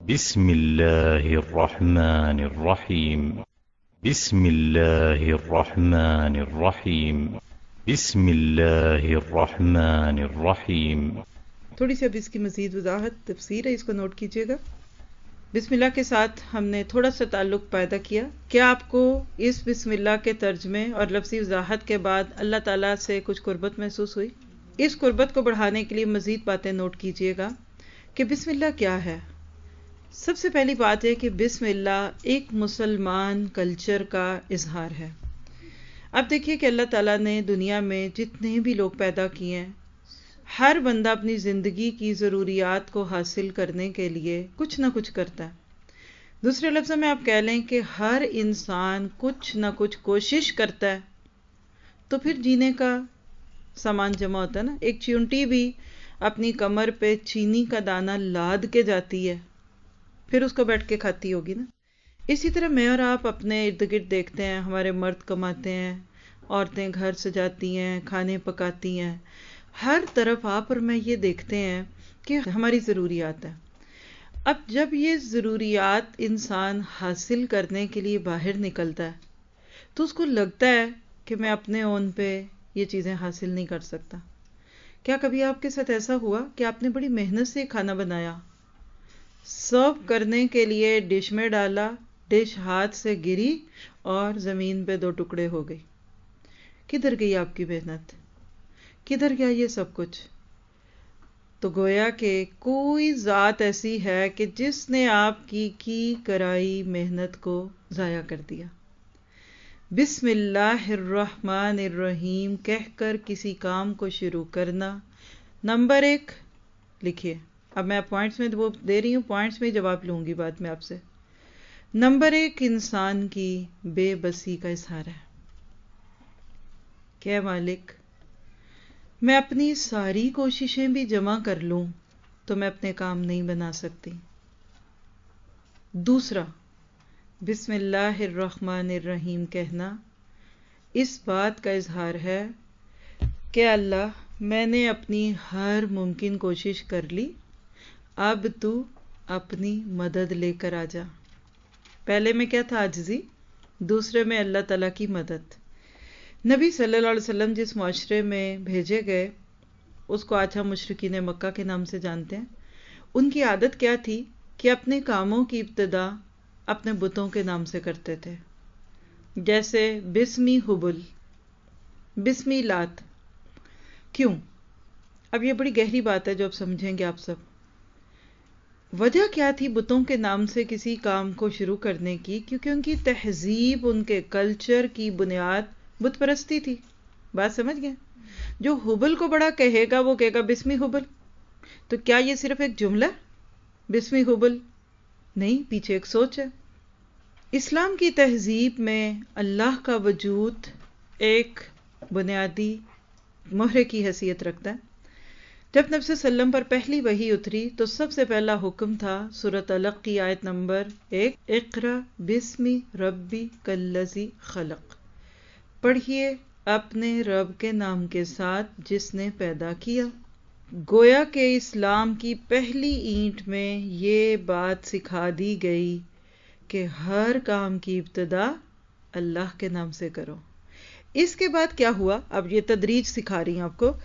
بسم الله الرحمن الرحيم. بسم الله الرحمن الرحيم. بسم الله الرحمن الرحيم. تھوڑی سی اب اس کی مزید وضاحت تفسیر ہے، اس کو نوٹ کیجئے گا۔ بسم اللہ کے ساتھ ہم نے تھوڑا سا تعلق پیدا کیا۔ کیا آپ کو اس بسم اللہ کے ترجمے اور لفظی وضاحت کے بعد اللہ تعالیٰ سے کچھ قربت محسوس ہوئی؟ اس قربت کو بڑھانے کے لیے مزید باتیں نوٹ کیجئے گا کہ بسم اللہ کیا ہے۔ سب سے پہلی بات ہے کہ بسم اللہ ایک مسلمان کلچر کا اظہار ہے۔ اب دیکھیے کہ اللہ تعالیٰ نے دنیا میں جتنے بھی لوگ پیدا کیے ہیں، ہر بندہ اپنی زندگی کی ضروریات کو حاصل کرنے کے لیے کچھ نہ کچھ کرتا ہے۔ دوسرے لفظوں میں آپ کہہ لیں کہ ہر انسان کچھ نہ کچھ کوشش کرتا ہے، تو پھر جینے کا سامان جمع ہوتا ہے نا۔ ایک چیونٹی بھی اپنی کمر پہ چینی کا دانہ لاد کے جاتی ہے، پھر اس کو بیٹھ کے کھاتی ہوگی نا۔ اسی طرح میں اور آپ اپنے ارد گرد دیکھتے ہیں، ہمارے مرد کماتے ہیں، عورتیں گھر سجاتی ہیں، کھانے پکاتی ہیں، ہر طرف آپ اور میں یہ دیکھتے ہیں کہ ہماری ضروریات ہیں۔ اب جب یہ ضروریات انسان حاصل کرنے کے لیے باہر نکلتا ہے تو اس کو لگتا ہے کہ میں اپنے اون پہ یہ چیزیں حاصل نہیں کر سکتا۔ کیا کبھی آپ کے ساتھ ایسا ہوا کہ آپ نے بڑی محنت سے کھانا بنایا، سرو کرنے کے لیے ڈش میں ڈالا، ڈش ہاتھ سے گری اور زمین پہ 2 ٹکڑے ہو گئی؟ کدھر گئی آپ کی محنت؟ کدھر گیا یہ سب کچھ؟ تو گویا کہ کوئی ذات ایسی ہے کہ جس نے آپ کی کرائی محنت کو ضائع کر دیا۔ بسم اللہ الرحمن الرحیم کہہ کر کسی کام کو شروع کرنا، نمبر 1 لکھیے۔ اب میں پوائنٹس میں وہ دے رہی ہوں، پوائنٹس میں جواب لوں گی بعد میں آپ سے۔ نمبر 1 انسان کی بے بسی کا اظہار ہے کہ مالک میں اپنی ساری کوششیں بھی جمع کر لوں تو میں اپنے کام نہیں بنا سکتی۔ دوسرا، بسم اللہ الرحمن الرحیم کہنا اس بات کا اظہار ہے کہ اللہ میں نے اپنی ہر ممکن کوشش کر لی، اب تو اپنی مدد لے کر آ جا۔ پہلے میں کیا تھا؟ عاجزی، دوسرے میں اللہ تعالیٰ کی مدد۔ نبی صلی اللہ علیہ وسلم جس معاشرے میں بھیجے گئے اس کو آج ہم مشرکین مکہ کے نام سے جانتے ہیں۔ ان کی عادت کیا تھی کہ اپنے کاموں کی ابتدا اپنے بتوں کے نام سے کرتے تھے، جیسے بسمی حبل، بسمی لات۔ کیوں؟ اب یہ بڑی گہری بات ہے جو اب سمجھیں گے آپ سب۔ وجہ کیا تھی بتوں کے نام سے کسی کام کو شروع کرنے کی؟ کیونکہ ان کی تہذیب، ان کے کلچر کی بنیاد بت پرستی تھی۔ بات سمجھ گئے؟ جو حبل کو بڑا کہے گا وہ کہے گا بسمی حبل۔ تو کیا یہ صرف ایک جملہ بسمی حبل؟ نہیں، پیچھے ایک سوچ ہے۔ اسلام کی تہذیب میں اللہ کا وجود ایک بنیادی مہرے کی حیثیت رکھتا ہے۔ جب نبی صلی اللہ علیہ وسلم پر پہلی وحی اتری تو سب سے پہلا حکم تھا سورۃ علق کی آیت نمبر 1، اقرأ بسم ربک الذی خلق، پڑھیے اپنے رب کے نام کے ساتھ جس نے پیدا کیا۔ گویا کہ اسلام کی پہلی اینٹ میں یہ بات سکھا دی گئی کہ ہر کام کی ابتدا اللہ کے نام سے کرو۔ اس کے بعد کیا ہوا؟ اب یہ تدریج سکھا رہی ہوں آپ کو۔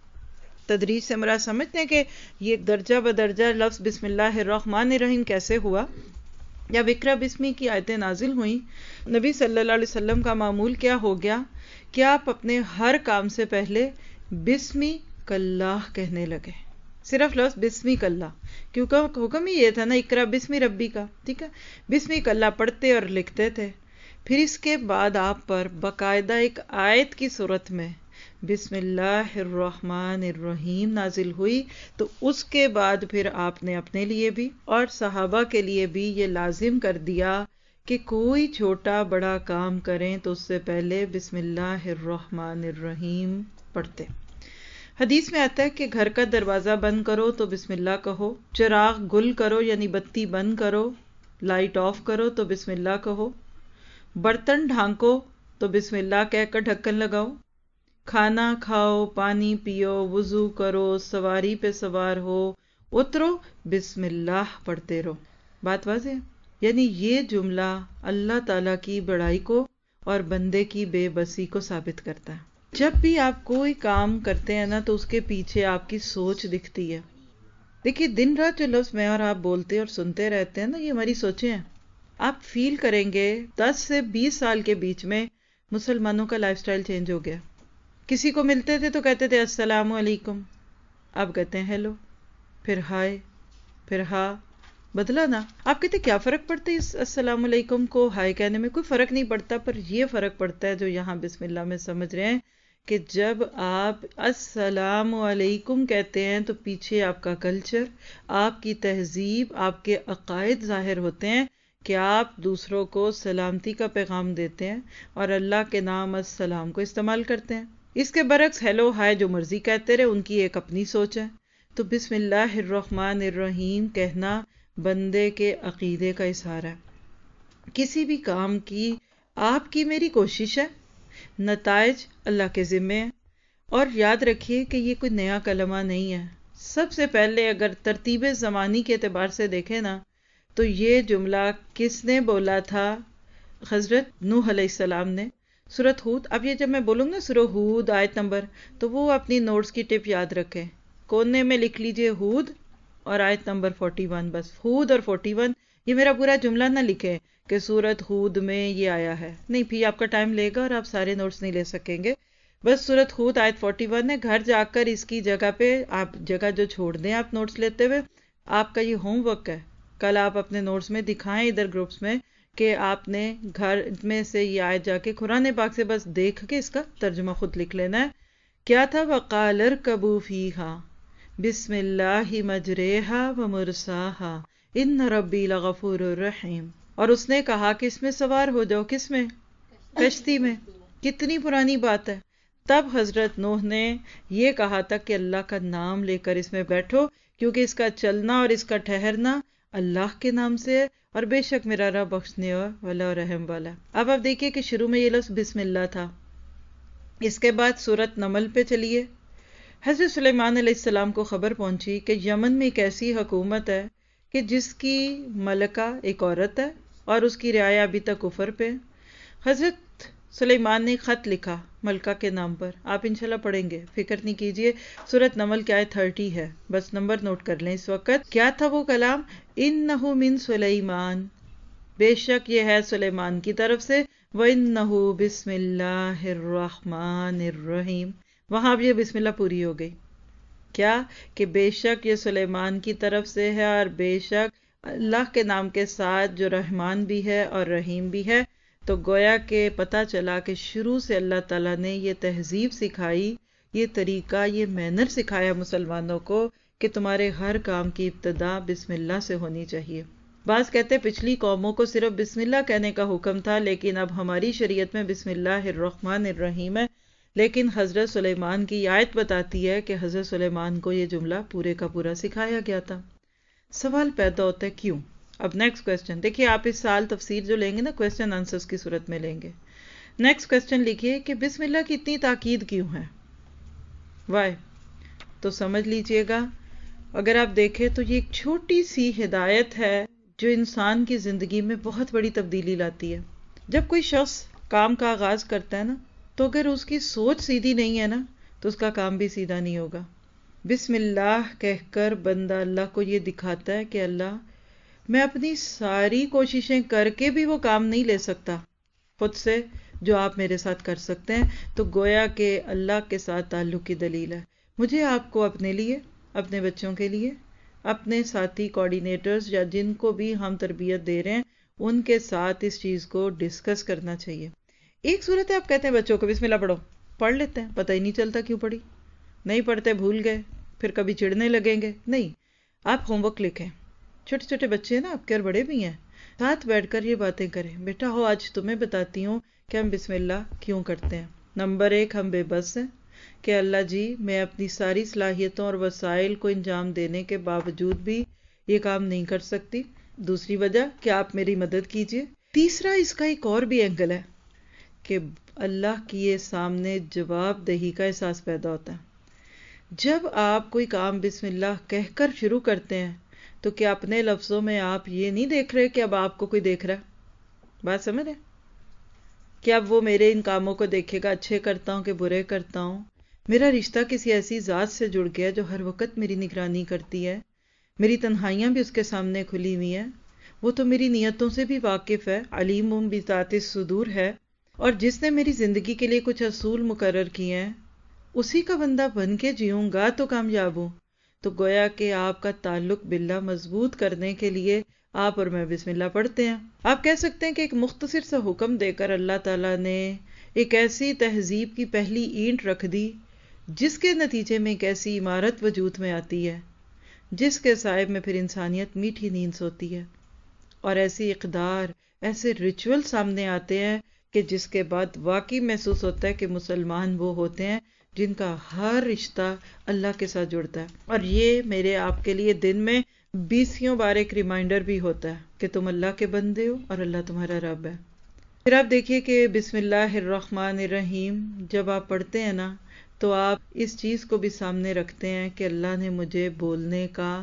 تدریج سے مراد سمجھتے ہیں کہ یہ درجہ بدرجہ لفظ بسم اللہ الرحمن الرحیم کیسے ہوا۔ جب اقرا بسمی کی آیتیں نازل ہوئیں، نبی صلی اللہ علیہ وسلم کا معمول کیا ہو گیا کہ آپ اپنے ہر کام سے پہلے بسمی کاللہ کہنے لگے۔ صرف لفظ بسمی کاللہ، کیونکہ حکم ہی یہ تھا نا اقرا بسمی ربی کا، ٹھیک ہے؟ بسمی کاللہ پڑھتے اور لکھتے تھے۔ پھر اس کے بعد آپ پر باقاعدہ ایک آیت کی صورت میں بسم اللہ الرحمن الرحیم نازل ہوئی، تو اس کے بعد پھر آپ نے اپنے لیے بھی اور صحابہ کے لیے بھی یہ لازم کر دیا کہ کوئی چھوٹا بڑا کام کریں تو اس سے پہلے بسم اللہ الرحمن الرحیم پڑھتے۔ حدیث میں آتا ہے کہ گھر کا دروازہ بند کرو تو بسم اللہ کہو، چراغ گل کرو یعنی بتی بند کرو، لائٹ آف کرو تو بسم اللہ کہو، برتن ڈھانکو تو بسم اللہ کہہ کر ڈھکن لگاؤ، کھانا کھاؤ، پانی پیو، وضو کرو، سواری پہ سوار ہو، اترو، بسم اللہ پڑھتے رہو۔ بات واضح ہے؟ یعنی یہ جملہ اللہ تعالیٰ کی بڑائی کو اور بندے کی بے بسی کو ثابت کرتا ہے. جب بھی آپ کوئی کام کرتے ہیں نا تو اس کے پیچھے آپ کی سوچ دکھتی ہے. دیکھیے دن رات جو لفظ میں اور آپ بولتے اور سنتے رہتے ہیں نا، یہ ہماری سوچیں ہیں. آپ فیل کریں گے 10 سے 20 سال کے بیچ میں مسلمانوں کا لائف سٹائل چینج ہو گیا. کسی کو ملتے تھے تو کہتے تھے السلام علیکم، اب کہتے ہیں ہیلو، پھر ہائے، پھر ہاں. بدلا نا. آپ کہتے کیا فرق پڑتا ہے اس السلام علیکم کو ہائے کہنے میں؟ کوئی فرق نہیں پڑتا، پر یہ فرق پڑتا ہے جو یہاں بسم اللہ میں سمجھ رہے ہیں کہ جب آپ السلام علیکم کہتے ہیں تو پیچھے آپ کا کلچر، آپ کی تہذیب، آپ کے عقائد ظاہر ہوتے ہیں کہ آپ دوسروں کو سلامتی کا پیغام دیتے ہیں اور اللہ کے نام السلام کو استعمال کرتے ہیں. اس کے برعکس ہیلو ہائے جو مرضی کہتے رہے، ان کی ایک اپنی سوچ ہے. تو بسم اللہ الرحمن الرحیم کہنا بندے کے عقیدے کا اظہار ہے. کسی بھی کام کی آپ کی میری کوشش ہے، نتائج اللہ کے ذمے ہیں. اور یاد رکھیے کہ یہ کوئی نیا کلمہ نہیں ہے. سب سے پہلے اگر ترتیب زمانی کے اعتبار سے دیکھیں نا تو یہ جملہ کس نے بولا تھا؟ حضرت نوح علیہ السلام نے. سورۃ ہود. اب یہ جب میں بولوں گا سورہ ہود آیت نمبر، تو وہ اپنی نوٹس کی ٹپ یاد رکھیں، کونے میں لکھ لیجئے ہود اور آیت نمبر 41. بس ہود اور 41. یہ میرا پورا جملہ نہ لکھیں کہ سورۃ ہود میں یہ آیا ہے، نہیں، پھر آپ کا ٹائم لے گا اور آپ سارے نوٹس نہیں لے سکیں گے. بس سورۃ ہود آیت 41 ہے. گھر جا کر اس کی جگہ پہ آپ جگہ جو چھوڑ دیں آپ نوٹس لیتے ہوئے، آپ کا یہ ہوم ورک ہے. کل آپ اپنے نوٹس میں دکھائیں ادھر گروپس میں کہ آپ نے گھر میں سے یہ آیت جا کے قرآن پاک سے بس دیکھ کے اس کا ترجمہ خود لکھ لینا ہے. کیا تھا؟ وَقَالَ ارْكَبُوا فِيهَا بِسْمِ اللَّهِ مَجْرَيْهَا وَمُرْسَاهَا إِنَّ رَبِّي لَغَفُورٌ رَحِيمٌ. اور اس نے کہا کہ اس میں سوار ہو جاؤ. کس میں؟ کشتی میں. کتنی پرانی بات ہے. تب حضرت نوح نے یہ کہا تھا کہ اللہ کا نام لے کر اس میں بیٹھو، کیونکہ اس کا چلنا اور اس کا ٹھہرنا اللہ کے نام سے ہے، اور بے شک میرا رب بخشنے والا اور رحم والا. اب آپ دیکھیے کہ شروع میں یہ لفظ بسم اللہ تھا. اس کے بعد سورۃ نمل پہ چلیے. حضرت سلیمان علیہ السلام کو خبر پہنچی کہ یمن میں ایک ایسی حکومت ہے کہ جس کی ملکہ ایک عورت ہے اور اس کی رعایا ابھی تک کفر پہ. حضرت سلیمان نے خط لکھا ملکہ کے نام پر. آپ انشاءاللہ پڑھیں گے، فکر نہیں کیجئے. سورۃ نمل کی آیت 30 ہے، بس نمبر نوٹ کر لیں اس وقت. کیا تھا وہ کلام؟ انہ من سلیمان، بے شک یہ ہے سلیمان کی طرف سے. وَإِنَّهُ بسم اللہ الرحمن الرحیم. وہاں اب یہ بسم اللہ پوری ہو گئی. کیا کہ بے شک یہ سلیمان کی طرف سے ہے، اور بے شک اللہ کے نام کے ساتھ جو رحمان بھی ہے اور رحیم بھی ہے. تو گویا کہ پتہ چلا کہ شروع سے اللہ تعالیٰ نے یہ تہذیب سکھائی، یہ طریقہ، یہ مینر سکھایا مسلمانوں کو کہ تمہارے ہر کام کی ابتدا بسم اللہ سے ہونی چاہیے. بعض کہتے پچھلی قوموں کو صرف بسم اللہ کہنے کا حکم تھا، لیکن اب ہماری شریعت میں بسم اللہ الرحمن الرحیم ہے. لیکن حضرت سلیمان کی آیت بتاتی ہے کہ حضرت سلیمان کو یہ جملہ پورے کا پورا سکھایا گیا تھا. سوال پیدا ہوتا ہے کیوں؟ اب نیکسٹ کوسچن دیکھیے. آپ اس سال تفسیر جو لیں گے نا کوسچن آنسرز کی صورت میں لیں گے. نیکسٹ کوسچن لکھیے کہ بسم اللہ کی اتنی تاکید کیوں ہے؟ وائی؟ تو سمجھ لیجئے گا. اگر آپ دیکھیں تو یہ ایک چھوٹی سی ہدایت ہے جو انسان کی زندگی میں بہت بڑی تبدیلی لاتی ہے. جب کوئی شخص کام کا آغاز کرتا ہے نا تو اگر اس کی سوچ سیدھی نہیں ہے نا تو اس کا کام بھی سیدھا نہیں ہوگا. بسم اللہ کہہ کر بندہ اللہ کو یہ دکھاتا ہے کہ اللہ میں اپنی ساری کوششیں کر کے بھی وہ کام نہیں لے سکتا خود سے جو آپ میرے ساتھ کر سکتے ہیں. تو گویا کہ اللہ کے ساتھ تعلق کی دلیل ہے. مجھے آپ کو اپنے لیے، اپنے بچوں کے لیے، اپنے ساتھی کوآرڈینیٹرز یا جن کو بھی ہم تربیت دے رہے ہیں ان کے ساتھ اس چیز کو ڈسکس کرنا چاہیے. ایک صورت ہے آپ کہتے ہیں بچوں کو بسم اللہ پڑھو، پڑھ لیتے ہیں، پتہ ہی نہیں چلتا کیوں پڑھی. نہیں پڑھتے، بھول گئے، پھر کبھی چڑھنے لگیں گے. نہیں، آپ ہوم ورک لکھیں. چھوٹے چھوٹے بچے ہیں نا آپ کے، اور بڑے بھی ہیں، ساتھ بیٹھ کر یہ باتیں کریں. بیٹا ہو آج تمہیں بتاتی ہوں کہ ہم بسم اللہ کیوں کرتے ہیں. نمبر 1 ہم بے بس ہیں کہ اللہ جی میں اپنی ساری صلاحیتوں اور وسائل کو انجام دینے کے باوجود بھی یہ کام نہیں کر سکتی. دوسری وجہ کہ آپ میری مدد کیجئے. تیسرا اس کا ایک اور بھی اینگل ہے کہ اللہ کی سامنے جواب دہی کا احساس پیدا ہوتا ہے. جب آپ کوئی کام بسم اللہ کہہ کر شروع کرتے ہیں تو کیا اپنے لفظوں میں آپ یہ نہیں دیکھ رہے کہ اب آپ کو کوئی دیکھ رہا ہے؟ بات سمجھ رہے؟ کہ اب وہ میرے ان کاموں کو دیکھے گا، اچھے کرتا ہوں کہ برے کرتا ہوں. میرا رشتہ کسی ایسی ذات سے جڑ گیا جو ہر وقت میری نگرانی کرتی ہے، میری تنہائیاں بھی اس کے سامنے کھلی ہوئی ہیں. وہ تو میری نیتوں سے بھی واقف ہے، علیم بذات الصدور ہے، اور جس نے میری زندگی کے لیے کچھ اصول مقرر کیے ہیں اسی کا بندہ بن کے جیوں گا تو کامیاب ہوں. تو گویا کہ آپ کا تعلق باللہ مضبوط کرنے کے لیے آپ اور میں بسم اللہ پڑھتے ہیں. آپ کہہ سکتے ہیں کہ ایک مختصر سا حکم دے کر اللہ تعالیٰ نے ایک ایسی تہذیب کی پہلی اینٹ رکھ دی جس کے نتیجے میں ایک ایسی عمارت وجود میں آتی ہے جس کے صاحب میں پھر انسانیت میٹھی نیند سوتی ہے، اور ایسی اقدار، ایسے ریچول سامنے آتے ہیں کہ جس کے بعد واقعی محسوس ہوتا ہے کہ مسلمان وہ ہوتے ہیں جن کا ہر رشتہ اللہ کے ساتھ جڑتا ہے. اور یہ میرے آپ کے لیے دن میں 20 بار ایک ریمائنڈر بھی ہوتا ہے کہ تم اللہ کے بندے ہو اور اللہ تمہارا رب ہے. پھر آپ دیکھیے کہ بسم اللہ الرحمن الرحیم جب آپ پڑھتے ہیں نا تو آپ اس چیز کو بھی سامنے رکھتے ہیں کہ اللہ نے مجھے بولنے کا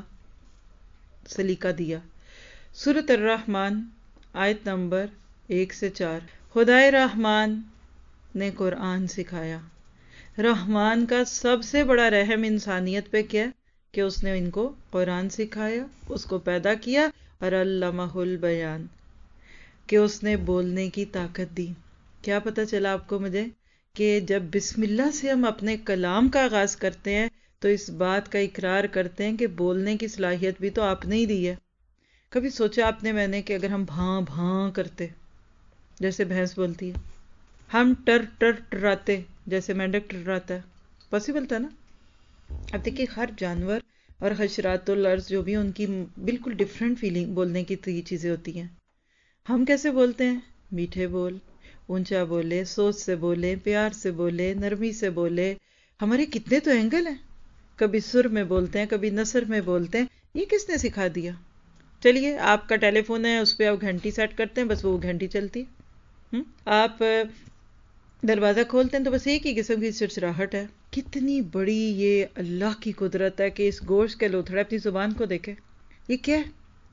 سلیقہ دیا. سورۃ الرحمن آیت نمبر 1 سے 4. خدائے رحمان نے قرآن سکھایا. رحمان کا سب سے بڑا رحم انسانیت پہ کیا کہ اس نے ان کو قرآن سکھایا، اس کو پیدا کیا، اور علمہ البیان کہ اس نے بولنے کی طاقت دی. کیا پتہ چلا آپ کو مجھے کہ جب بسم اللہ سے ہم اپنے کلام کا آغاز کرتے ہیں تو اس بات کا اقرار کرتے ہیں کہ بولنے کی صلاحیت بھی تو آپ نے ہی دی ہے. کبھی سوچا آپ نے میں نے کہ اگر ہم بھاں بھاں کرتے جیسے بھینس بولتی ہے، ہم ٹر ٹر ٹراتے جیسے مینڈک ٹراتا ہے، پاسبل تھا نا؟ اب دیکھیے ہر جانور اور حشرات الارض جو بھی ان کی بالکل ڈفرینٹ فیلنگ بولنے کی چیزیں ہوتی ہیں. ہم کیسے بولتے ہیں؟ میٹھے بول، اونچا بولے، سوچ سے بولے، پیار سے بولے، نرمی سے بولے. ہمارے کتنے تو اینگل ہیں، کبھی سر میں بولتے ہیں، کبھی نثر میں بولتے ہیں. یہ کس نے سکھا دیا؟ چلیے آپ کا ٹیلی فون ہے، اس پہ آپ گھنٹی سیٹ کرتے ہیں، بس وہ گھنٹی چلتی ہے. آپ دروازہ کھولتے ہیں تو بس ایک ہی قسم کی چرچراہٹ ہے. کتنی بڑی یہ اللہ کی قدرت ہے کہ اس گوشت کے لوتھڑے اپنی زبان کو دیکھے. یہ کیا ہے؟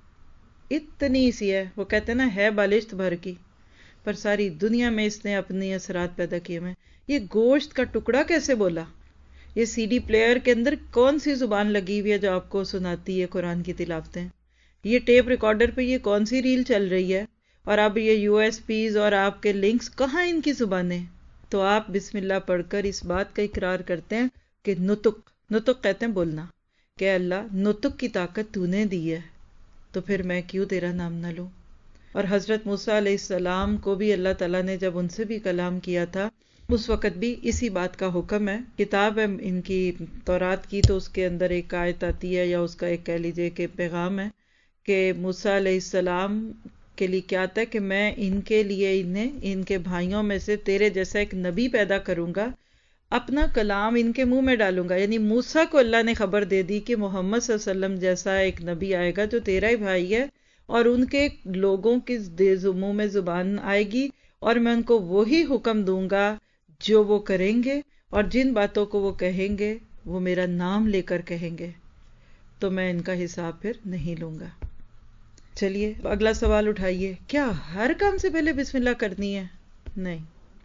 اتنی سی ہے، وہ کہتے ہیں نا ہے بالشت بھر کی، پر ساری دنیا میں اس نے اپنی اثرات پیدا کیے ہوئے. یہ گوشت کا ٹکڑا کیسے بولا؟ یہ سی ڈی پلیئر کے اندر کون سی زبان لگی ہوئی ہے جو آپ کو سناتی ہے قرآن کی تلاوتیں؟ یہ ٹیپ ریکارڈر پہ یہ کون سی ریل چل رہی ہے؟ اور اب یہ یو ایس پیز اور آپ کے لنکس کہاں ان کی زبانیں؟ تو آپ بسم اللہ پڑھ کر اس بات کا اقرار کرتے ہیں کہ نطق کہتے ہیں بولنا، کہ اللہ نطق کی طاقت تو نے دی ہے تو پھر میں کیوں تیرا نام نہ لوں. اور حضرت موسیٰ علیہ السلام کو بھی اللہ تعالیٰ نے جب ان سے بھی کلام کیا تھا اس وقت بھی اسی بات کا حکم ہے. کتاب ہے ان کی تورات کی، تو اس کے اندر ایک آیت آتی ہے یا اس کا ایک کہہ لیجئے کہ پیغام ہے کہ موسیٰ علیہ السلام کے لیے کیا آتا ہے کہ میں ان کے لیے ان کے بھائیوں میں سے تیرے جیسا ایک نبی پیدا کروں گا، اپنا کلام ان کے منہ میں ڈالوں گا. یعنی موسیٰ کو اللہ نے خبر دے دی کہ محمد صلی اللہ علیہ وسلم جیسا ایک نبی آئے گا جو تیرا ہی بھائی ہے، اور ان کے لوگوں کی منہ میں زبان آئے گی اور میں ان کو وہی حکم دوں گا جو وہ کریں گے، اور جن باتوں کو وہ کہیں گے وہ میرا نام لے کر کہیں گے، تو میں ان کا حساب پھر نہیں لوں گا. چلیے اگلا سوال اٹھائیے، کیا ہر کام سے پہلے بسم اللہ کرنی ہے؟ نہیں،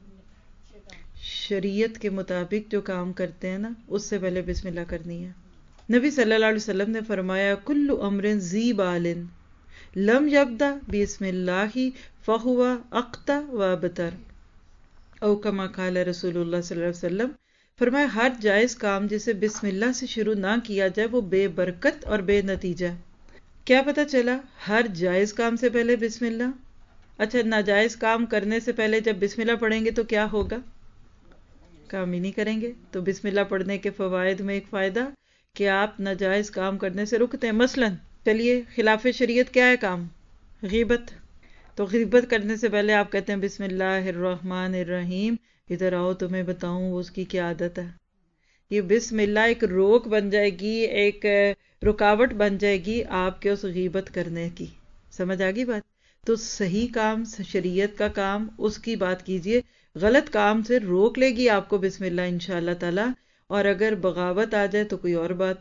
شریعت کے مطابق جو کام کرتے ہیں نا اس سے پہلے بسم اللہ کرنی ہے. نبی صلی اللہ علیہ وسلم نے فرمایا کل امر ذی بال لم یبدأ بسم اللہ فہو اقطع و ابتر، او کما قال رسول اللہ صلی اللہ علیہ وسلم. فرمایا ہر جائز کام جسے بسم اللہ سے شروع نہ کیا جائے وہ بے برکت اور بے نتیجہ. کیا پتہ چلا؟ ہر جائز کام سے پہلے بسم اللہ. اچھا ناجائز کام کرنے سے پہلے جب بسم اللہ پڑھیں گے تو کیا ہوگا؟ کام ہی نہیں کریں گے. تو بسم اللہ پڑھنے کے فوائد میں ایک فائدہ کہ آپ ناجائز کام کرنے سے رکتے ہیں. مثلاً چلیے خلاف شریعت کیا ہے کام؟ غیبت. تو غیبت کرنے سے پہلے آپ کہتے ہیں بسم اللہ الرحمن الرحیم، ادھر آؤ تمہیں بتاؤں اس کی کیا عادت ہے. یہ بسم اللہ ایک روک بن جائے گی، ایک رکاوٹ بن جائے گی آپ کے اس غیبت کرنے کی. سمجھ آ گئی بات؟ تو صحیح کام، شریعت کا کام، اس کی بات کیجئے. غلط کام سے روک لے گی آپ کو بسم اللہ انشاءاللہ تعالی. اور اگر بغاوت آ جائے تو کوئی اور بات ہے.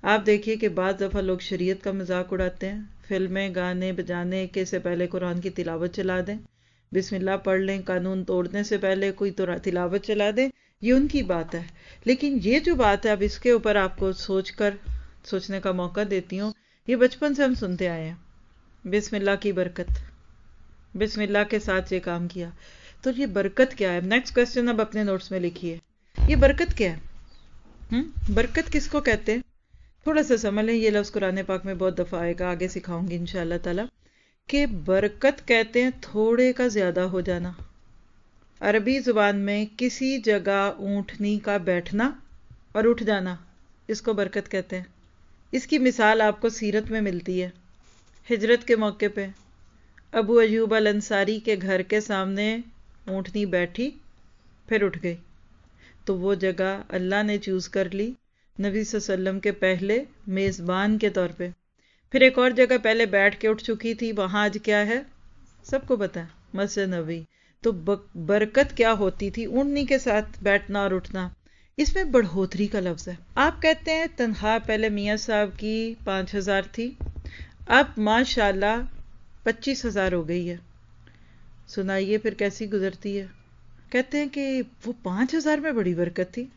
آپ دیکھیے کہ بعض دفعہ لوگ شریعت کا مذاق اڑاتے ہیں، فلمیں گانے بجانے کے سے پہلے قرآن کی تلاوت چلا دیں، بسم اللہ پڑھ لیں، قانون توڑنے سے پہلے کوئی تلاوت چلا دیں، یہ ان کی بات ہے. لیکن یہ جو بات ہے اب اس کے اوپر آپ کو سوچنے کا موقع دیتی ہوں. یہ بچپن سے ہم سنتے آئے ہیں، بسم اللہ کی برکت، بسم اللہ کے ساتھ یہ کام کیا. تو یہ برکت کیا ہے؟ نیکسٹ کوسچن اب اپنے نوٹس میں لکھیے، یہ برکت کیا ہے؟ برکت کس کو کہتے ہیں؟ تھوڑا سا سمجھ لیں، یہ لفظ قرآن پاک میں بہت دفعہ آئے گا، آگے سکھاؤں گی انشاءاللہ تعالی. کہ برکت کہتے ہیں تھوڑے کا زیادہ ہو جانا. عربی زبان میں کسی جگہ اونٹنی کا بیٹھنا اور اٹھ جانا، اس کو برکت کہتے ہیں. اس کی مثال آپ کو سیرت میں ملتی ہے. ہجرت کے موقع پہ ابو ایوب الانصاری کے گھر کے سامنے اونٹنی بیٹھی پھر اٹھ گئی، تو وہ جگہ اللہ نے چوز کر لی نبی صلی اللہ علیہ وسلم کے پہلے میزبان کے طور پہ. پھر ایک اور جگہ پہلے بیٹھ کے اٹھ چکی تھی، وہاں آج کیا ہے سب کو پتا ہے، مسجد نبوی. تو برکت کیا ہوتی تھی؟ اونٹنی کے ساتھ بیٹھنا اور اٹھنا. اس میں بڑھوتری کا لفظ ہے. آپ کہتے ہیں تنخواہ پہلے میاں صاحب کی 5,000 تھی، اب ماشاءاللہ 25,000 ہو گئی ہے. سنائیے پھر کیسی گزرتی ہے؟ کہتے ہیں کہ وہ 5,000 میں بڑی برکت تھی،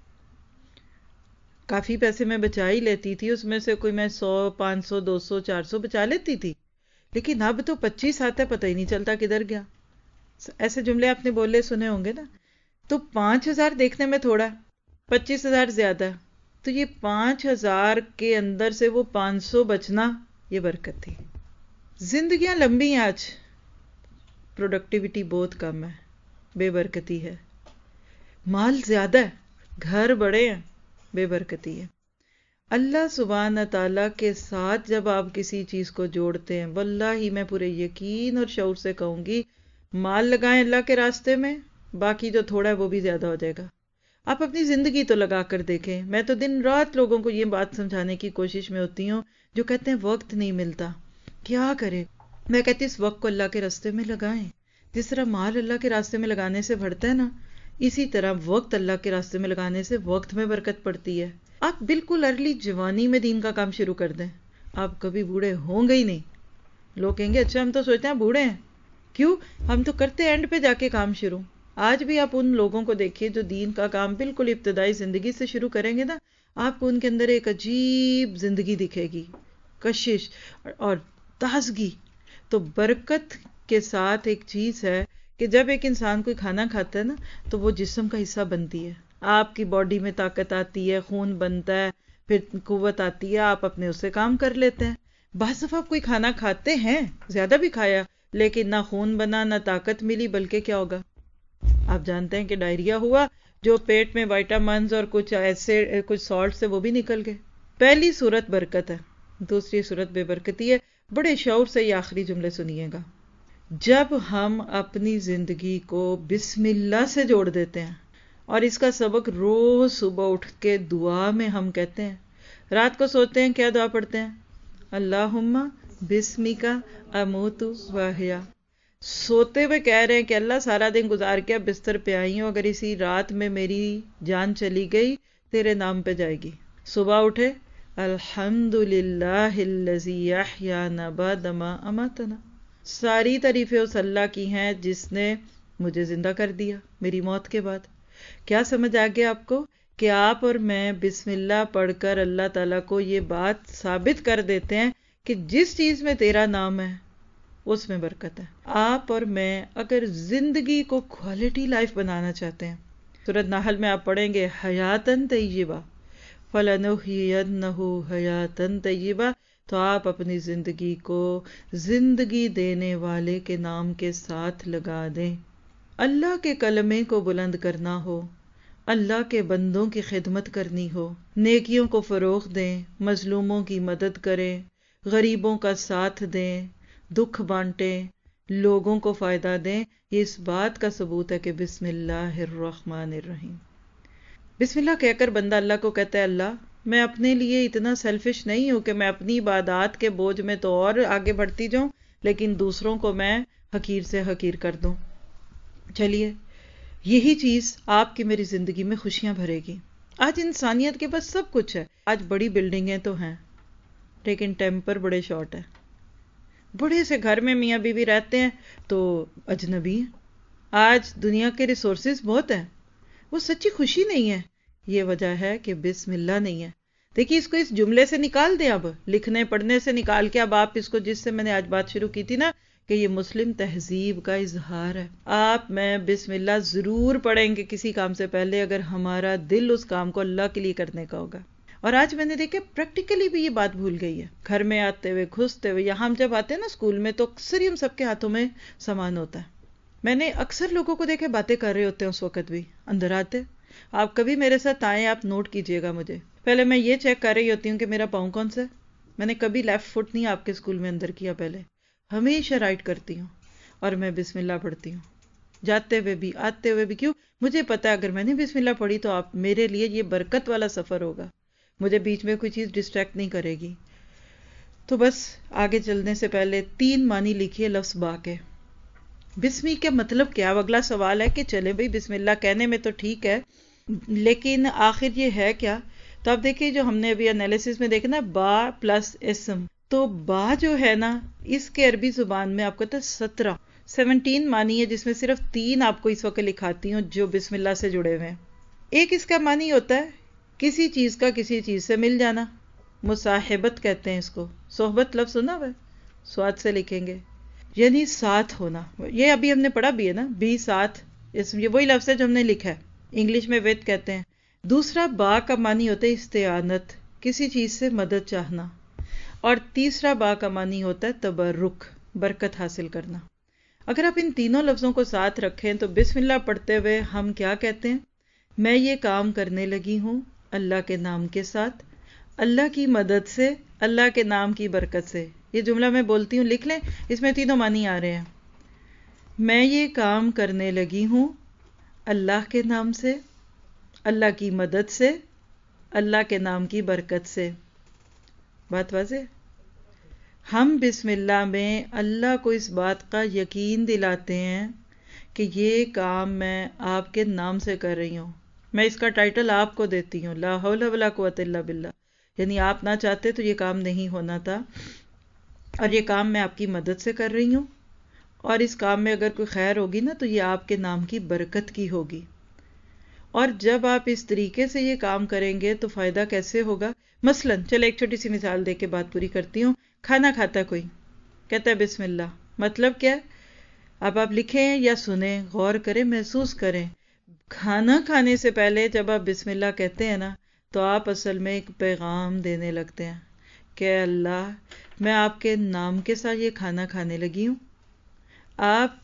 کافی پیسے میں بچا ہی لیتی تھی، اس میں سے کوئی میں 100 500 200 400 بچا لیتی تھی، لیکن اب تو 25 آتا ہے، پتہ ہی نہیں چلتا کدھر گیا. ایسے جملے آپ نے بولے سنے ہوں گے نا. تو 5,000 دیکھنے میں تھوڑا، 25,000 زیادہ، تو یہ 5,000 کے اندر سے وہ 500 بچنا، یہ برکت تھی. زندگیاں لمبی ہیں، آج پروڈکٹیوٹی بہت کم ہے، بے برکتی ہے. مال زیادہ ہے، گھر بڑے ہیں، بے برکتی ہے. اللہ سبحانہ تعالیٰ کے ساتھ جب آپ کسی چیز کو جوڑتے ہیں، واللہ میں پورے یقین اور شعور سے کہوں گی، مال لگائیں اللہ کے راستے میں، باقی جو تھوڑا ہے وہ بھی زیادہ ہو جائے گا. آپ اپنی زندگی تو لگا کر دیکھیں. میں تو دن رات لوگوں کو یہ بات سمجھانے کی کوشش میں ہوتی ہوں جو کہتے ہیں وقت نہیں ملتا، کیا کرے. میں کہتی اس وقت کو اللہ کے راستے میں لگائیں. جس طرح مال اللہ کے راستے میں لگانے سے بڑھتا ہے نا، اسی طرح وقت اللہ کے راستے میں لگانے سے وقت میں برکت پڑتی ہے. آپ بالکل ارلی جوانی میں دین کا کام شروع کر دیں، آپ کبھی بوڑھے ہوں گے ہی نہیں. لوگ کہیں گے اچھا ہم تو سوچتے ہیں بوڑھے ہیں، کیوں؟ ہم تو کرتے اینڈ پہ جا کے کام شروع. آج بھی آپ ان لوگوں کو دیکھیے جو دین کا کام بالکل ابتدائی زندگی سے شروع کریں گے نا، آپ کو ان کے اندر ایک عجیب زندگی دکھے گی، کشش اور تازگی. تو برکت کے ساتھ ایک چیز ہے کہ جب ایک انسان کوئی کھانا کھاتا ہے نا تو وہ جسم کا حصہ بنتی ہے، آپ کی باڈی میں طاقت آتی ہے، خون بنتا ہے، پھر قوت آتی ہے، آپ اپنے اس سے کام کر لیتے ہیں. بعض دفعہ آپ کوئی کھانا کھاتے ہیں، زیادہ بھی کھایا، لیکن نہ خون بنا نہ طاقت ملی، بلکہ کیا ہوگا؟ آپ جانتے ہیں کہ ڈائریا ہوا، جو پیٹ میں وائٹامنز اور کچھ ایسے کچھ سالٹ سے وہ بھی نکل گئے. پہلی صورت برکت ہے، دوسری صورت بے برکتی ہے. بڑے شعور سے یہ آخری جملے سنیے گا. جب ہم اپنی زندگی کو بسم اللہ سے جوڑ دیتے ہیں، اور اس کا سبق روز صبح اٹھ کے دعا میں ہم کہتے ہیں، رات کو سوتے ہیں کیا دعا پڑھتے ہیں؟ اللہم بسمک اموت واحیا. سوتے ہوئے کہہ رہے ہیں کہ اللہ سارا دن گزار کے اب بستر پہ آئی ہوں، اگر اسی رات میں میری جان چلی گئی تیرے نام پہ جائے گی. صبح اٹھے الحمدللہ الذی احیانا بعد ما اماتنا، ساری تعریفیں اس اللہ کی ہیں جس نے مجھے زندہ کر دیا میری موت کے بعد. کیا سمجھ آ گیا آپ کو کہ آپ اور میں بسم اللہ پڑھ کر اللہ تعالیٰ کو یہ بات ثابت کر دیتے ہیں کہ جس چیز میں تیرا نام ہے اس میں برکت ہے. آپ اور میں اگر زندگی کو کوالٹی لائف بنانا چاہتے ہیں، سورۃ نحل میں آپ پڑھیں گے حیاتن طیبہ فَلَنُحْيِيَنَّهُ حَيَاتًا طَيِّبَةً، تو آپ اپنی زندگی کو زندگی دینے والے کے نام کے ساتھ لگا دیں. اللہ کے کلمے کو بلند کرنا ہو، اللہ کے بندوں کی خدمت کرنی ہو، نیکیوں کو فروغ دیں، مظلوموں کی مدد کریں، غریبوں کا ساتھ دیں، دکھ بانٹیں، لوگوں کو فائدہ دیں. یہ اس بات کا ثبوت ہے کہ بسم اللہ الرحمن الرحیم. بسم اللہ کہہ کر بندہ اللہ کو کہتا ہے اللہ میں اپنے لیے اتنا سیلفش نہیں ہوں کہ میں اپنی عبادات کے بوجھ میں تو اور آگے بڑھتی جاؤں، لیکن دوسروں کو میں حقیر سے حقیر کر دوں. چلیے یہی چیز آپ کی میری زندگی میں خوشیاں بھرے گی. آج انسانیت کے پاس سب کچھ ہے، آج بڑی بلڈنگیں تو ہیں، لیکن ٹیمپر بڑے شارٹ ہے. بڑے سے گھر میں میاں بیوی رہتے ہیں تو اجنبی ہیں. آج دنیا کے ریسورسز بہت ہیں، وہ سچی خوشی نہیں ہے. یہ وجہ ہے کہ بسم اللہ نہیں ہے. دیکھیے اس کو اس جملے سے نکال دیں، اب لکھنے پڑھنے سے نکال کے اب آپ اس کو، جس سے میں نے آج بات شروع کی تھی نا کہ یہ مسلم تہذیب کا اظہار ہے. آپ میں بسم اللہ ضرور پڑھیں گے کسی کام سے پہلے اگر ہمارا دل اس کام کو اللہ کے لیے کرنے کا ہوگا. اور آج میں نے دیکھا پریکٹیکلی بھی یہ بات بھول گئی ہے. گھر میں آتے ہوئے گھستے ہوئے، یہاں ہم جب آتے ہیں نا اسکول میں تو اکثر ہی ہم سب کے ہاتھوں میں سامان ہوتا ہے. میں نے اکثر لوگوں کو دیکھے باتیں کر رہے ہوتے ہیں اس وقت بھی اندر آتے. آپ کبھی میرے ساتھ آئیں، آپ نوٹ کیجئے گا مجھے. پہلے میں یہ چیک کر رہی ہوتی ہوں کہ میرا پاؤں کون سا ہے. میں نے کبھی لیفٹ فٹ نہیں آپ کے اسکول میں اندر کیا، پہلے ہمیشہ رائٹ کرتی ہوں اور میں بسم اللہ پڑھتی ہوں جاتے ہوئے بھی آتے ہوئے بھی. کیوں؟ مجھے پتا ہے اگر میں نے بسم اللہ پڑھی تو آپ میرے لیے یہ برکت والا سفر ہوگا، مجھے بیچ میں کوئی چیز ڈسٹریکٹ نہیں کرے گی. تو بس آگے چلنے سے پہلے 3 معنی لکھیے لفظ با کے. بسمی کا مطلب کیا؟ اگلا سوال ہے کہ چلے بھئی بسم اللہ کہنے میں تو ٹھیک ہے لیکن آخر یہ ہے کیا؟ تو آپ دیکھیں جو ہم نے ابھی انالیسس میں دیکھا نا، با پلس اسم، تو با جو ہے نا اس کے عربی زبان میں آپ کو 17 معنی ہے، جس میں صرف 3 آپ کو اس وقت لکھاتی ہوں جو بسم اللہ سے جڑے ہوئے ہیں. ایک اس کا معنی ہوتا ہے کسی چیز کا کسی چیز سے مل جانا، مصاحبت کہتے ہیں اس کو. صحبت لفظ سنا ہوا ہے، سواد سے لکھیں گے یعنی ساتھ ہونا. یہ ابھی ہم نے پڑھا بھی ہے نا، بھی ساتھ، یہ وہی لفظ ہے جو ہم نے لکھا ہے. انگلش میں وتھ کہتے ہیں. دوسرا با کا معنی ہوتا ہے استعانت، کسی چیز سے مدد چاہنا. اور تیسرا با کا معنی ہوتا ہے تبرک، برکت حاصل کرنا. اگر آپ ان تینوں لفظوں کو ساتھ رکھیں تو بسم اللہ پڑھتے ہوئے ہم کیا کہتے ہیں؟ میں یہ کام کرنے لگی ہوں اللہ کے نام کے ساتھ، اللہ کی مدد سے، اللہ کے نام کی برکت سے. یہ جملہ میں بولتی ہوں، لکھ لیں، اس میں تینوں معنی آ رہے ہیں. میں یہ کام کرنے لگی ہوں اللہ کے نام سے، اللہ کی مدد سے، اللہ کے نام کی برکت سے. بات واضح؟ ہم بسم اللہ میں اللہ کو اس بات کا یقین دلاتے ہیں کہ یہ کام میں آپ کے نام سے کر رہی ہوں. میں اس کا ٹائٹل آپ کو دیتی ہوں، لا حول ولا قوت الا باللہ، یعنی آپ نہ چاہتے تو یہ کام نہیں ہونا تھا، اور یہ کام میں آپ کی مدد سے کر رہی ہوں، اور اس کام میں اگر کوئی خیر ہوگی نا تو یہ آپ کے نام کی برکت کی ہوگی. اور جب آپ اس طریقے سے یہ کام کریں گے تو فائدہ کیسے ہوگا؟ مثلا چلے ایک چھوٹی سی مثال دے کے بات پوری کرتی ہوں. کھانا کھاتا کوئی، کہتا ہے بسم اللہ، مطلب کیا ہے؟ اب آپ لکھیں یا سنیں، غور کریں، محسوس کریں. کھانا کھانے سے پہلے جب آپ بسم اللہ کہتے ہیں نا تو آپ اصل میں ایک پیغام دینے لگتے ہیں کہ اللہ میں آپ کے نام کے ساتھ یہ کھانا کھانے لگی ہوں، آپ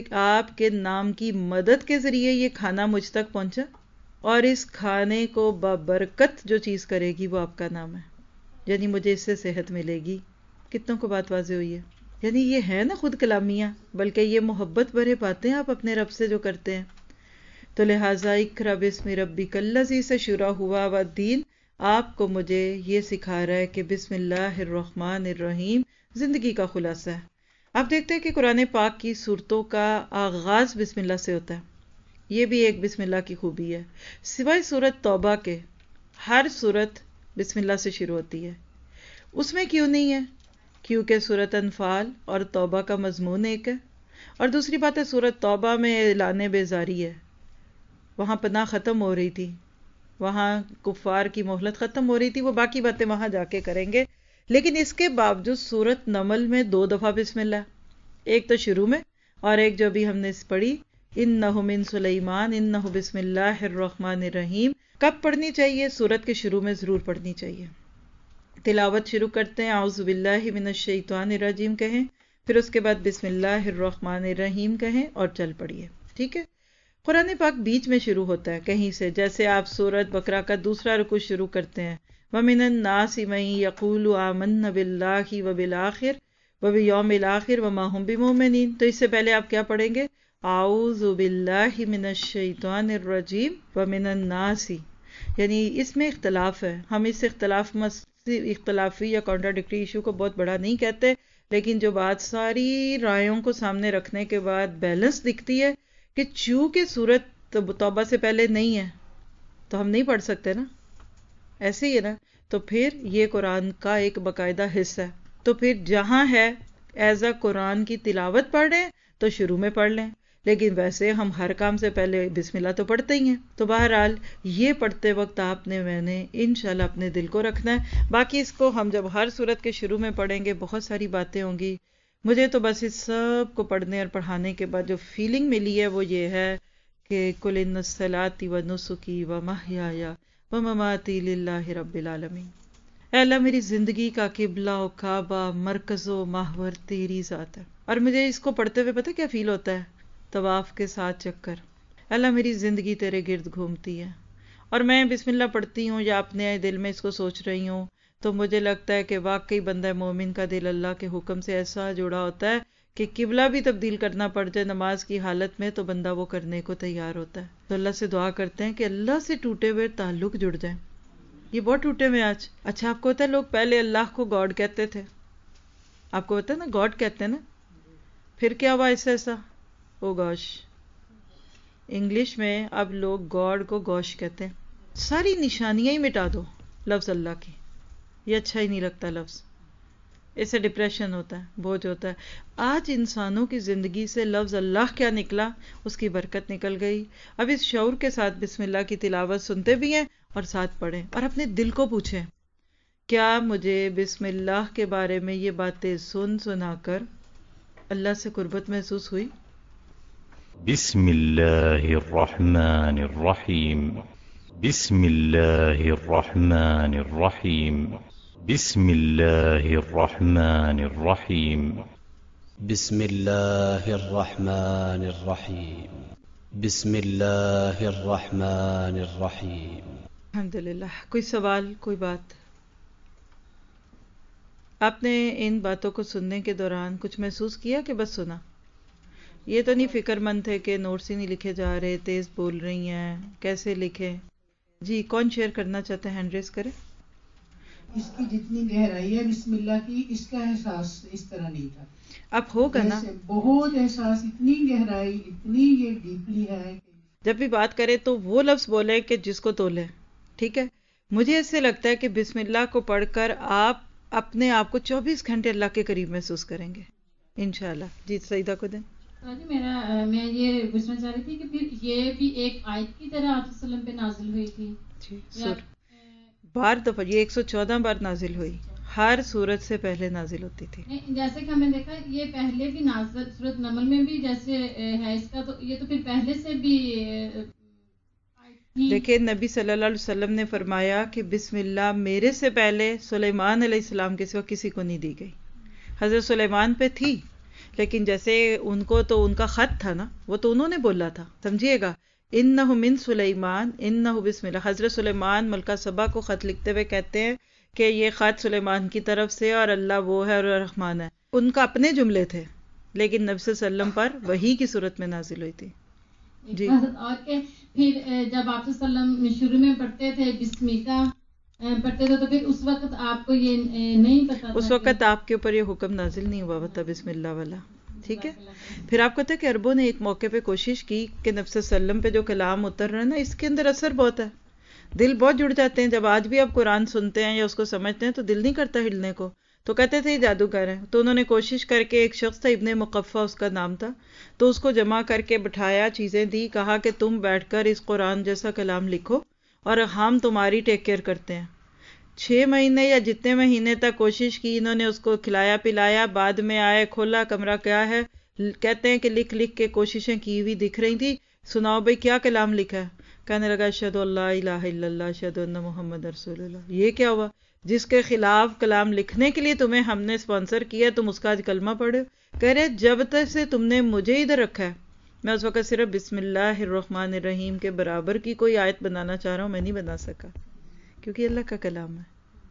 کے نام کی مدد کے ذریعے یہ کھانا مجھ تک پہنچا، اور اس کھانے کو بابرکت جو چیز کرے گی وہ آپ کا نام ہے، یعنی مجھے اس سے صحت ملے گی. کتنوں کو بات واضح ہوئی ہے؟ یعنی یہ ہے نا خود کلامیاں، بلکہ یہ محبت بھرے باتیں آپ اپنے رب سے جو کرتے ہیں. تو لہٰذا اقرأ بسم ربک الذی سے شروع ہوا و دین آپ کو مجھے یہ سکھا رہا ہے کہ بسم اللہ الرحمن الرحیم زندگی کا خلاصہ ہے. آپ دیکھتے ہیں کہ قرآن پاک کی صورتوں کا آغاز بسم اللہ سے ہوتا ہے. یہ بھی ایک بسم اللہ کی خوبی ہے. سوائے سورت توبہ کے ہر سورت بسم اللہ سے شروع ہوتی ہے. اس میں کیوں نہیں ہے؟ کیونکہ سورت انفال اور توبہ کا مضمون ایک ہے، اور دوسری بات ہے سورت توبہ میں اعلان بیزاری ہے، وہاں پناہ ختم ہو رہی تھی، وہاں کفار کی مہلت ختم ہو رہی تھی، وہ باقی باتیں وہاں جا کے کریں گے. لیکن اس کے باوجود سورت نمل میں 2 دفعہ بسم اللہ، ایک تو شروع میں اور ایک جو بھی ہم نے پڑھی انہ من سلیمان انہ بسم اللہ الرحمن الرحیم. کب پڑھنی چاہیے؟ سورت کے شروع میں ضرور پڑھنی چاہیے. تلاوت شروع کرتے ہیں اعوذ باللہ من الشیطان الرجیم کہیں، پھر اس کے بعد بسم اللہ الرحمن الرحیم کہیں اور چل پڑیے. ٹھیک ہے؟ قرآن پاک بیچ میں شروع ہوتا ہے کہیں سے، جیسے آپ سورت بقرہ کا دوسرا رکوع شروع کرتے ہیں وَمِنَ النَّاسِ مَن يَقُولُ آمَنَّا بِاللَّهِ وَبِالْآخِرِ وَبِيَوْمِ الْآخِرِ وَمَا هُمْ بِمُؤْمِنِينَ. تو اس سے پہلے آپ کیا پڑھیں گے؟ اعوذ باللہ من الشیطان الرجیم وَمِنَ النَّاسِ. یعنی اس میں اختلاف ہے، ہم اس اختلافی یا کانٹراڈکٹری ایشو کو بہت بڑا نہیں کہتے، لیکن جو بات ساری رائےوں کو سامنے رکھنے کے بعد بیلنس دکھتی ہے کہ چونکہ سورت توبہ سے پہلے نہیں ہے تو ہم نہیں پڑھ سکتے نا. ایسے ہی ہے نا، تو پھر یہ قرآن کا ایک باقاعدہ حصہ ہے. تو پھر جہاں ہے ایز اے قرآن کی تلاوت پڑھ رہے ہیں تو شروع میں پڑھ لیں، لیکن ویسے ہم ہر کام سے پہلے بسم اللہ تو پڑھتے ہی ہیں. تو بہرحال یہ پڑھتے وقت آپ نے میں نے انشاءاللہ اپنے دل کو رکھنا ہے. باقی اس کو ہم جب ہر سورت کے شروع میں پڑھیں گے بہت ساری باتیں ہوں گی. مجھے تو بس اس سب کو پڑھنے اور پڑھانے کے بعد جو فیلنگ ملی ہے وہ یہ ہے کہ قل ان صلاتی و نسکی و محیای و مماتی للہ رب العالمین. اے اللہ میری زندگی کا قبلہ و کعبہ مرکز و محور تیری ذات ہے. اور مجھے اس کو پڑھتے ہوئے پتہ کیا فیل ہوتا ہے؟ طواف کے ساتھ چکر. اے اللہ میری زندگی تیرے گرد گھومتی ہے اور میں بسم اللہ پڑھتی ہوں یا اپنے دل میں اس کو سوچ رہی ہوں تو مجھے لگتا ہے کہ واقعی بندہ مومن کا دل اللہ کے حکم سے ایسا جڑا ہوتا ہے کہ قبلہ بھی تبدیل کرنا پڑ جائے نماز کی حالت میں تو بندہ وہ کرنے کو تیار ہوتا ہے. تو اللہ سے دعا کرتے ہیں کہ اللہ سے ٹوٹے ہوئے تعلق جڑ جائیں. یہ بہت ٹوٹے ہوئے آج. اچھا آپ کو پتا ہے لوگ پہلے اللہ کو گاڈ کہتے تھے، آپ کو پتا ہے نا گاڈ کہتے ہیں نا، پھر کیا ہوا ایسا او گوش. انگلش میں اب لوگ گاڈ کو گوش کہتے ہیں. ساری نشانیاں ہی مٹا دو لفظ اللہ کی، یہ اچھا ہی نہیں لگتا لفظ، اس سے ڈپریشن ہوتا ہے، بوجھ ہوتا ہے. آج انسانوں کی زندگی سے لفظ اللہ کیا نکلا، اس کی برکت نکل گئی. اب اس شعور کے ساتھ بسم اللہ کی تلاوت سنتے بھی ہیں اور ساتھ پڑھیں اور اپنے دل کو پوچھیں کیا مجھے بسم اللہ کے بارے میں یہ باتیں سنا کر اللہ سے قربت محسوس ہوئی؟ بسم اللہ الرحمن الرحیم. بسم اللہ الرحمن الرحیم. بسم اللہ الرحمن الرحیم. بسم اللہ الرحمن الرحیم. بسم اللہ الرحمن الرحیم. الحمدللہ. کوئی سوال، کوئی بات؟ آپ نے ان باتوں کو سننے کے دوران کچھ محسوس کیا کہ بس سنا؟ یہ تو نہیں فکر مند تھے کہ نوٹس ہی نہیں لکھے جا رہے، تیز بول رہی ہیں، کیسے لکھیں؟ جی کون شیئر کرنا چاہتے ہیں؟ ہینڈ ریز کریں. اس کی جتنی گہرائی ہے بسم اللہ کی، اس کا احساس اس طرح نہیں تھا. اب ہوگا نا، بہت احساس، اتنی گہرائی، اتنی یہ ڈیپلی ہے. جب بھی بات کرے تو وہ لفظ بولے کہ جس کو تولے. ٹھیک ہے، مجھے ایسے لگتا ہے کہ بسم اللہ کو پڑھ کر آپ اپنے آپ کو 24 گھنٹے اللہ کے قریب محسوس کریں گے انشاءاللہ. جی سعیدہ کو دیں. جی میں یہ پوچھنا چاہ رہی تھی کہ پھر یہ بھی ایک آیت کی طرح آپ وسلم پہ نازل ہوئی تھی؟ جی بار دفعہ یہ 114 بار نازل ہوئی، ہر سورت سے پہلے نازل ہوتی تھی. جیسے کہ ہم نے دیکھا یہ پہلے بھی نازل سورت نمل میں بھی جیسے ہے اس کا، تو یہ تو پھر پہلے سے بھی دیکھیں نبی صلی اللہ علیہ وسلم نے فرمایا کہ بسم اللہ میرے سے پہلے سلیمان علیہ السلام کے سوا کسی کو نہیں دی گئی. حضرت سلیمان پہ تھی لیکن جیسے ان کو تو ان کا خط تھا نا، وہ تو انہوں نے بولا تھا، سمجھیے گا. انہ من سلیمان انہ بسم اللہ. حضرت سلیمان ملکہ سبا کو خط لکھتے ہوئے کہتے ہیں کہ یہ خط سلیمان کی طرف سے اور اللہ وہ ہے اور رحمان ہے. ان کا اپنے جملے تھے لیکن نبی صلی اللہ علیہ وسلم پر وحی کی صورت میں نازل ہوئی تھی. جی اور کہ پھر جب آپ صلی اللہ علیہ وسلم شروع میں پڑھتے تھے بسم اللہ پڑھتے تھے تو پھر اس وقت آپ کو یہ نہیں پتا تھا؟ اس وقت آپ کے اوپر یہ حکم نازل نہیں ہوا تھا بسم اللہ والا. ٹھیک ہے. پھر آپ کہتے ہیں کہ عربوں نے ایک موقع پہ کوشش کی کہ نبی صلی اللہ علیہ وسلم پہ جو کلام اتر رہا ہے نا اس کے اندر اثر بہت ہے، دل بہت جڑ جاتے ہیں. جب آج بھی آپ قرآن سنتے ہیں یا اس کو سمجھتے ہیں تو دل نہیں کرتا ہلنے کو، تو کہتے تھے یہ جادوگر ہے. تو انہوں نے کوشش کر کے، ایک شخص تھا ابن مقفع اس کا نام تھا، تو اس کو جمع کر کے بٹھایا، چیزیں دی، کہا کہ تم بیٹھ کر اس قرآن جیسا کلام لکھو اور ہم تمہاری ٹیک کیئر کرتے ہیں. 6 مہینے یا جتنے مہینے تک کوشش کی انہوں نے، اس کو کھلایا پلایا، بعد میں آئے کھولا کمرہ کیا ہے، کہتے ہیں کہ لکھ لکھ کے کوششیں کی ہوئی دکھ رہی تھی. سناؤ بھائی کیا کلام لکھا ہے؟ کہنے لگا اشہد ان لا الہ الا اللہ اشہد ان محمد رسول اللہ. یہ کیا ہوا؟ جس کے خلاف کلام لکھنے کے لیے تمہیں ہم نے اسپانسر کیا تم اس کا آج کلمہ پڑھے. کہہ رہے جب تک سے تم نے مجھے ادھر رکھا ہے میں اس وقت صرف بسم اللہ الرحمن الرحیم کے برابر کی کوئی آیت بنانا چاہ رہا ہوں، میں نہیں بنا سکا کیونکہ اللہ کا کلام ہے.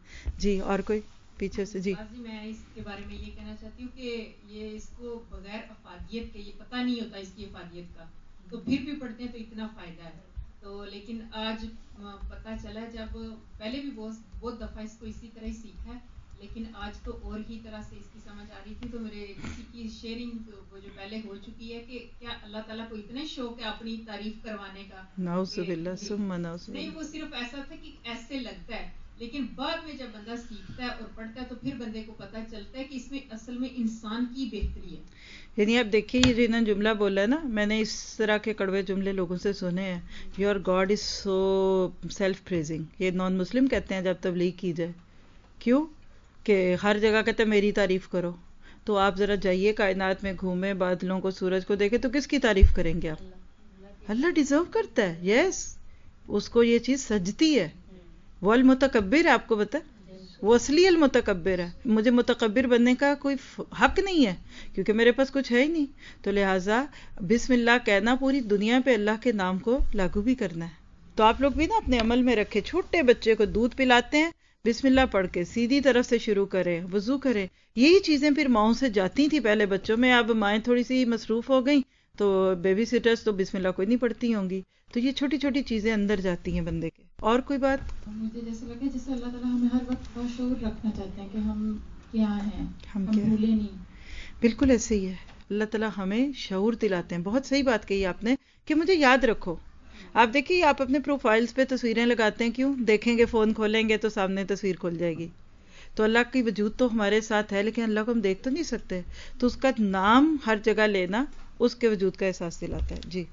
جی اور کوئی پیچھے سے؟ جی میں اس کے بارے میں یہ کہنا چاہتی ہوں کہ یہ اس کو بغیر افادیت کے، یہ پتہ نہیں ہوتا اس کی افادیت کا، تو پھر بھی پڑھتے ہیں تو اتنا فائدہ ہے. تو لیکن آج پتہ چلا، جب پہلے بھی بہت دفعہ اس کو اسی طرح ہی سیکھا ہے لیکن آج تو اور ہی طرح سے اس کی سمجھ آ رہی تھی. تو میرے کسی کی شیئرنگ وہ جو پہلے ہو چکی ہے کہ کیا اللہ تعالیٰ کو اتنا شوق ہے اپنی تعریف کروانے کا؟ نعوذ باللہ ثم نعوذ نہیں، باللہ. وہ صرف ایسا تھا کہ ایسے لگتا ہے لیکن بعد میں جب بندہ سیکھتا ہے اور پڑھتا ہے تو پھر بندے کو پتہ چلتا ہے کہ اس میں اصل میں انسان کی بہتری ہے. یعنی آپ دیکھیے یہ جو انہوں نے جملہ بولا ہے نا، میں نے اس طرح کے کڑوے جملے لوگوں سے سنے ہیں. Your god is so self praising. یہ نان مسلم کہتے ہیں جب تبلیغ کی جائے. کیوں کہ ہر جگہ کہتے ہیں میری تعریف کرو. تو آپ ذرا جائیے کائنات میں گھومیں، بادلوں کو، سورج کو دیکھیں، تو کس کی تعریف کریں گے آپ؟ اللہ ڈیزرو کرتا ہے. یس، اس کو یہ چیز سجتی ہے. وہ المتکبر ہے، آپ کو بتا، وہ اصلی المتکبر ہے. مجھے متکبر بننے کا کوئی حق نہیں ہے کیونکہ میرے پاس کچھ ہے ہی نہیں. تو لہٰذا بسم اللہ کہنا پوری دنیا پہ اللہ کے نام کو لاگو بھی کرنا ہے. تو آپ لوگ بھی نا اپنے عمل میں رکھے. چھوٹے بچے کو دودھ پلاتے ہیں، بسم اللہ پڑھ کے سیدھی طرف سے شروع کریں، وضو کریں. یہی چیزیں پھر ماؤں سے جاتی تھیں پہلے بچوں میں. اب مائیں تھوڑی سی مصروف ہو گئیں تو بیبی سٹرز تو بسم اللہ کوئی نہیں پڑھتی ہوں گی. تو یہ چھوٹی چھوٹی چیزیں اندر جاتی ہیں بندے کے. اور کوئی بات؟ مجھے جیسے لگا جیسے اللہ تعالیٰ ہمیں ہر وقت باشعور رکھنا چاہتے ہیں کہ ہم کیا ہیں، ہم بھولے نہیں. بالکل ایسے ہی ہے. اللہ تعالیٰ ہمیں شعور دلاتے ہیں. بہت صحیح بات کہی آپ نے کہ مجھے یاد رکھو. آپ دیکھیے آپ اپنے پروفائلز پہ تصویریں لگاتے ہیں. کیوں؟ دیکھیں گے، فون کھولیں گے تو سامنے تصویر کھل جائے گی. تو اللہ کی وجود تو ہمارے ساتھ ہے لیکن اللہ کو ہم دیکھ تو نہیں سکتے. تو اس کا نام ہر جگہ لینا اس کے وجود کا احساس دلاتا ہے. جی.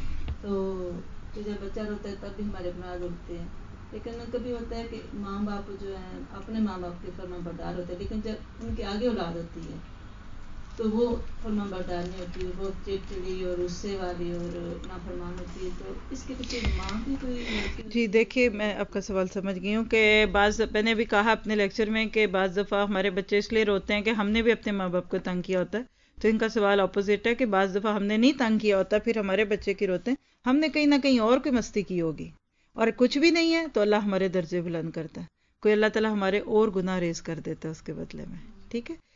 تو جب بچہ روتا ہے تب بھی ہمارے اپنا روتے ہیں، لیکن کبھی ہوتا ہے کہ ماں باپ جو ہیں اپنے ماں باپ کے فرمان بردار ہوتے ہیں، لیکن جب ان کے آگے اولاد ہوتی ہے تو وہ فرمان بردار نہیں ہوتی، وہ چڑچڑی اور غصے والی اور نافرمان ہوتی ہے. تو اس کے پیچھے ماں کی کوئی؟ جی دیکھیے میں آپ کا سوال سمجھ گئی ہوں کہ میں نے بھی کہا اپنے لیکچر میں کہ بعض دفعہ ہمارے بچے اس لیے روتے ہیں کہ ہم نے بھی اپنے ماں باپ کو تنگ کیا ہوتا ہے. تو ان کا سوال اپوزٹ ہے کہ بعض دفعہ ہم نے نہیں تنگ کیا ہوتا پھر ہمارے بچے کی روتے ہیں. ہم نے کہیں نہ کہیں اور کوئی مستی کی ہوگی اور کچھ بھی نہیں ہے تو اللہ ہمارے درجے بلند کرتا ہے. کوئی اللہ تعالیٰ ہمارے اور گناہ ریز کر دیتا ہے اس کے بدلے میں. ٹھیک ہے.